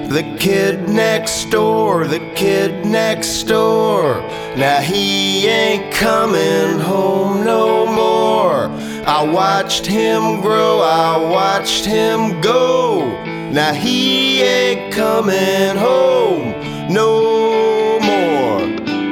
The kid next door, the kid next door. Now he ain't coming home no more. I watched him grow, I watched him go. Now he ain't coming home no more.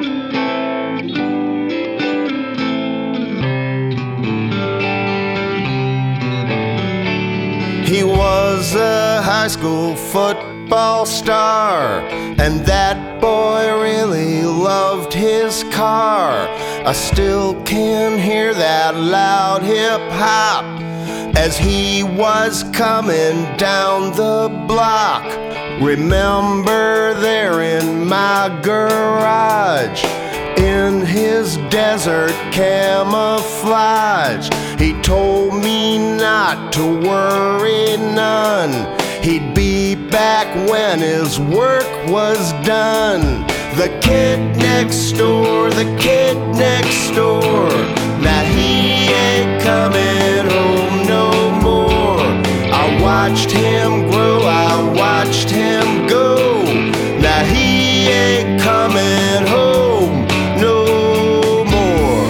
He was a high school football star, and that boy really loved his car. I still can hear that loud hip-hop as he was coming down the block. Remember there in my garage, in his desert camouflage, he told me not to worry none. He'd be back when his work was done. The kid next door, the kid next door. Now he ain't coming home no more. I watched him grow, I watched him go. Now he ain't coming home no more.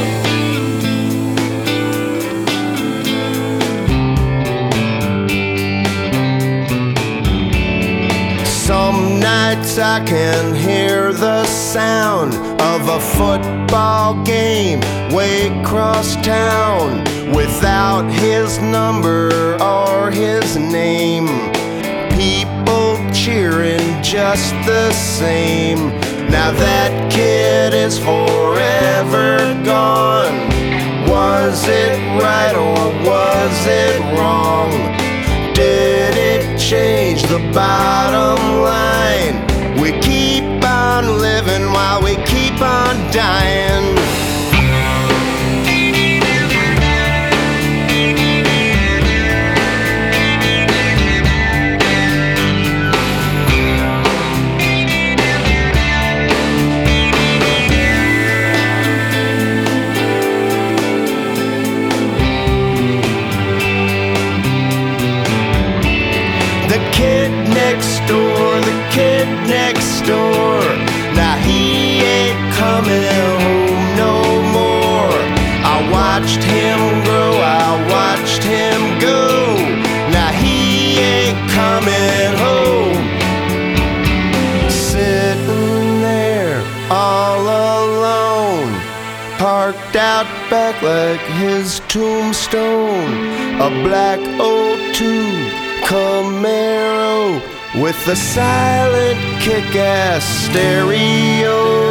Some nights I can hear the sound of a football game way across town, without his number or his name. People cheering just the same. Now that kid is forever gone. Was it right or was it wrong? Did it change the bottom line? We keep on living while we keep on dying. The kid next door, the kid next door. Now he ain't coming home no more. I watched him grow, I watched him go. Now he ain't coming home. Sitting there all alone, parked out back like his tombstone. A black '02 Camaro with a silent kick-ass stereo.